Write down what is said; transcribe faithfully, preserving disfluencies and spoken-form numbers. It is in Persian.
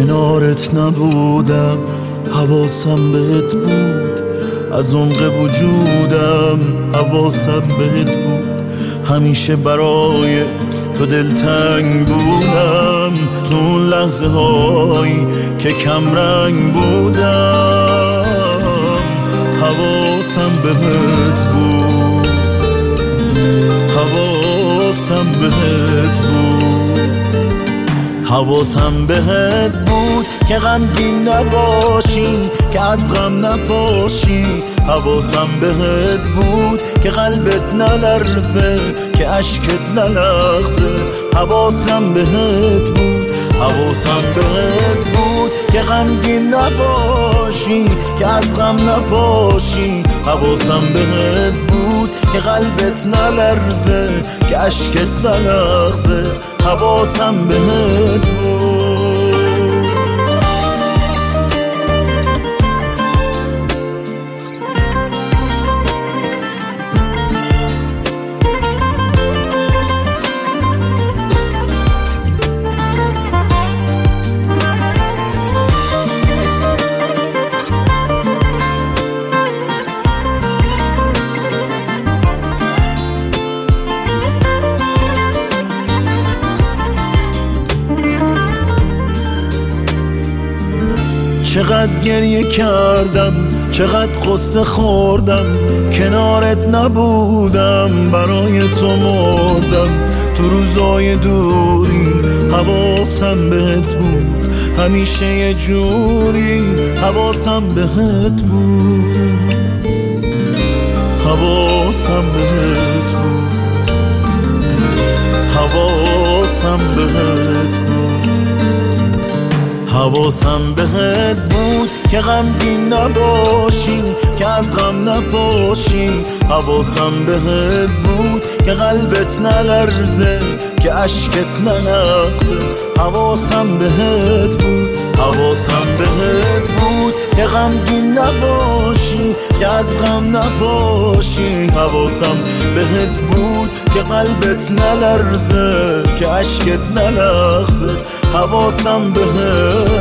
کنارت نبودم، حواسم بهت بود، از عمق وجودم حواسم بهت بود. همیشه برای تو دلتنگ بودم، تو اون لحظه هایی که کم رنگ بودم حواسم بهت بود، حواسم بهت بود، حواسم بهت بود که غمگین نباشی، که از غم نپاشی. حواسم بهت بود که قلبت نلرزه، که اشکت نلغزه. حواسم بهت بود، حواسم بهت بود که غمگین نباشی، که از غم نپاشی. حواسم بهت بود که قلبت نلرزه، که اشکت نلغزه. حواسم بهت بود. چقدر گریه کردم، چقدر قصه خوردم، کنارت نبودم، برای تو مردم. تو روزای دوری حواسم بهت بود، همیشه یه جوری حواسم بهت بود، حواسم بهت بود، حواسم بهت بود. حواسم بهت بود که غمگین نباشی، که از غم نپاشی. حواسم بهت بود که قلبت نلرزه، که اشکت نلغزه. حواسم بهت بود، حواسم بهت بود که غمگین نباشی، که از غم نپاشی. حواسم بهت بود که قلبت نلرزه، که اشکت نلغزه. حواسم بهت